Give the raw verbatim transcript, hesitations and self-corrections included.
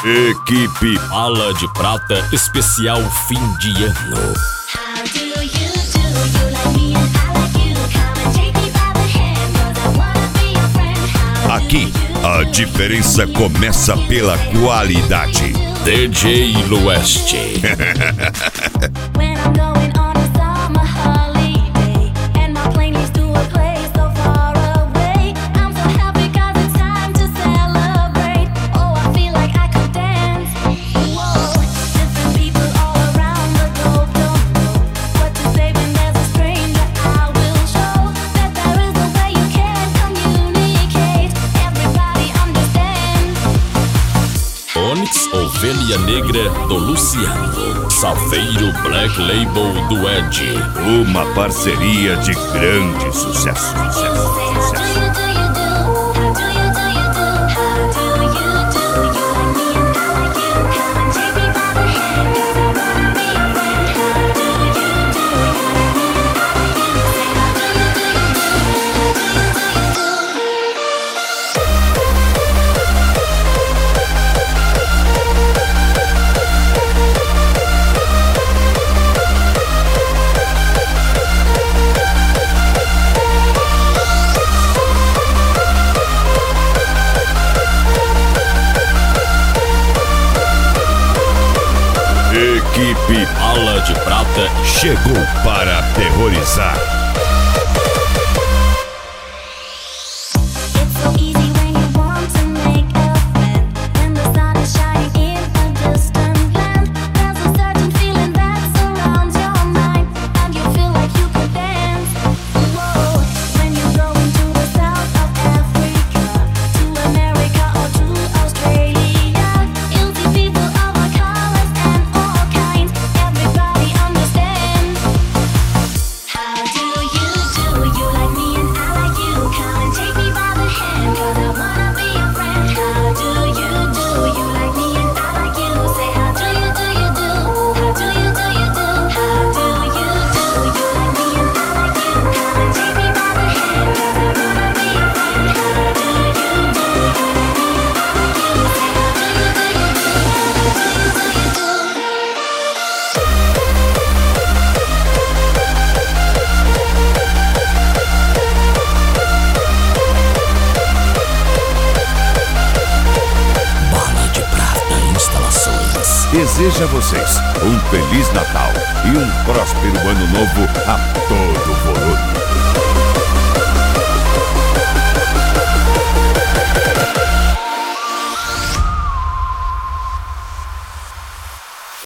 Equipe Bala de Prata especial fim de ano. Aqui, a diferença começa pela qualidade. D J Lueste. Onyx, Ovelha Negra do Luciano, Safeiro Black Label do Ed. Uma parceria de grande sucesso, sucesso, sucesso. Equipe Bala de Prata chegou para aterrorizar. Desejo a vocês um Feliz Natal e um próspero Ano Novo a todo volume.